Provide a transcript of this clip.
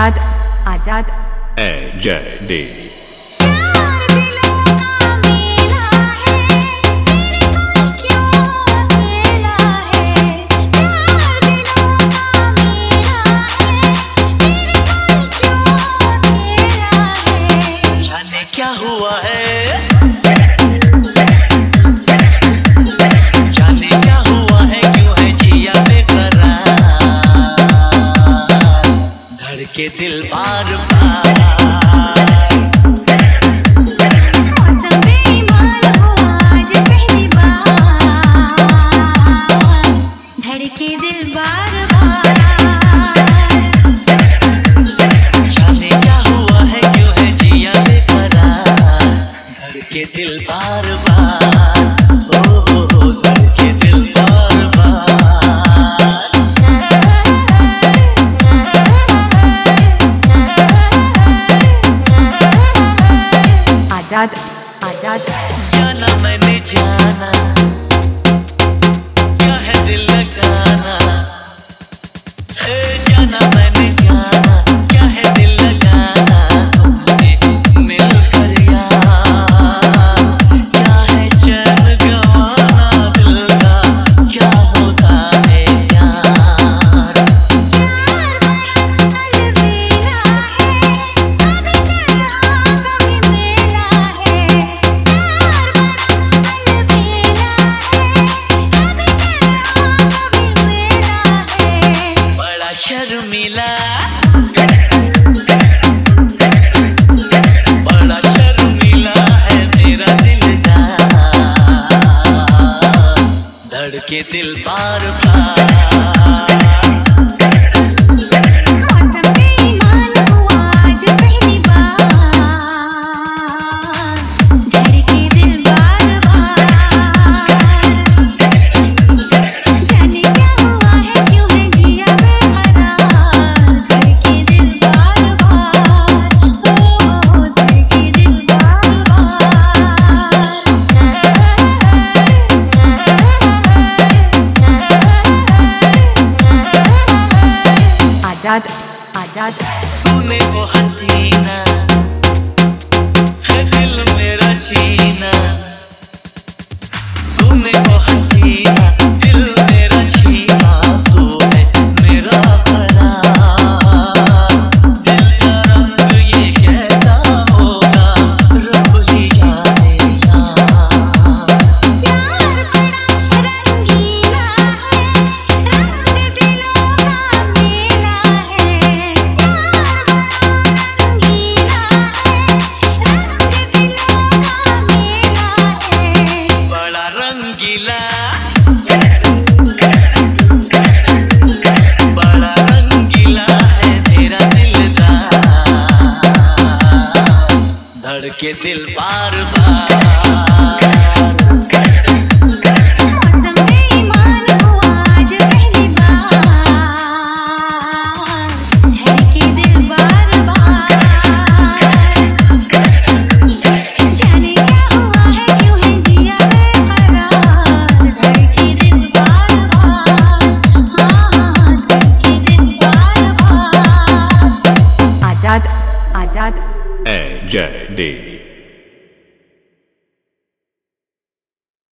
आजाद आजाद AJD। क्या हुआ है जाने क्या हुआ है, क्यों है जिया बेकरार, धड़के दिल बार बार, मौसम बेईमान हुआ आज पहली बार, धड़के दिल बार बार, जाने क्या हुआ है, क्यों है जिया के दिल बार बार, ओ धड़के दिल बार बार। आजाद आजाद जाना मैंने जाना क्या है दिल लगाना, जाना मैंने जाना क्या है दिल लगाना, तुमसे मिलकर यार क्या है चैन गवाना, दिल का क्या होता है यार। बड़ा शर्मिला बड़ा शर्मिला है मेरा दिलदार, धड़के दिल बार बार, मौसम बेईमान हुआ आज पहली बार, धड़के दिल बार बार, जाने क्या हुआ है, क्यों है जिया बेकरार, धड़के दिल बार बार, ओ धड़के दिल बार बार। आजाद आजाद तूने वो हसीना है दिल मेरा छीना, तूने वो हसीना दिल मेरा छीना, तू है मेरा करार, दिल का रंग ये कैसा होगा रब ही जाने ना। प्यार बड़ा रंगीला है, रंग दिलों का मेला है, प्यार बड़ा रंगीला है, रंग दिलों का मेला है, बड़ा रंगीला बड़ा रंगीला है तेरा दिलदार, धड़के दिल बार बार, मौसम बेईमान हुआ आज पहली बार, धड़के दिल बार बार, जाने क्या हुआ है, क्यों है जिया बेकरार, धड़के दिल बार बार, हाँ धड़के दिल बार बार। आजाद आजाद AJD।